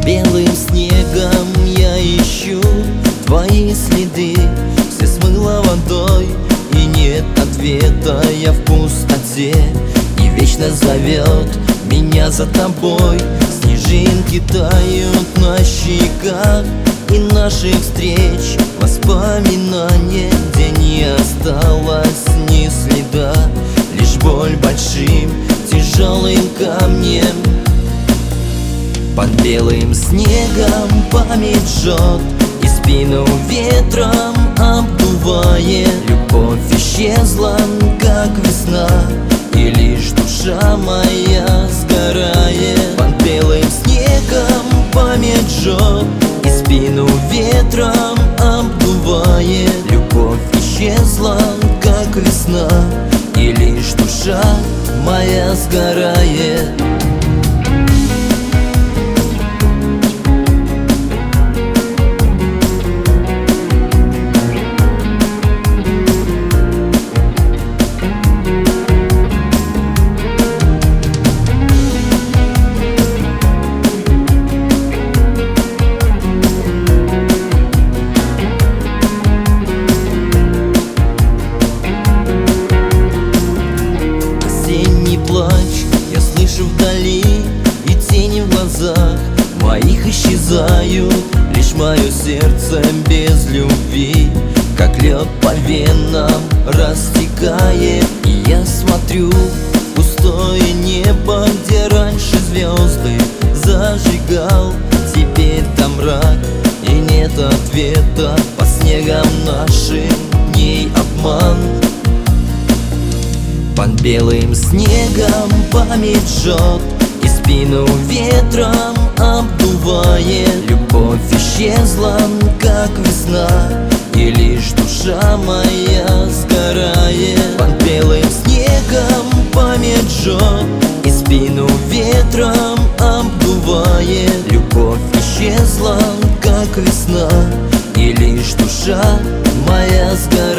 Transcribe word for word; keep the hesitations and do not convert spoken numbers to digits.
белым снегом я ищу твои следы. Все смыло водой, и нет ответа. Я в пустоте, и вечно зовет меня за тобой. Снежинки тают на щеках, и наших встреч воспоминания, где не осталось ни следа. Лишь боль большим тяжелым камнем под белым снегом память жжет, и спину ветром обдувает. Любовь исчезла, как весна, и лишь душа моя сгорает. Под белым снегом память жжет, и спину ветром обдувает. Любовь исчезла, как весна, и лишь душа моя сгорает. Я слышу вдали, и тени в глазах моих исчезают. Лишь мое сердце без любви, как лед по венам растекает. И я смотрю в пустое небо, где раньше звезды зажигал. Теперь там мрак, и нет ответа. По снегам нашим дней обман. Под белым снегом память жжет, и спину ветром обдувает. Любовь исчезла, как весна, и лишь душа моя сгорает. Под белым снегом память жжет, и спину ветром обдувает. Любовь исчезла, как весна, и лишь душа моя сгорает.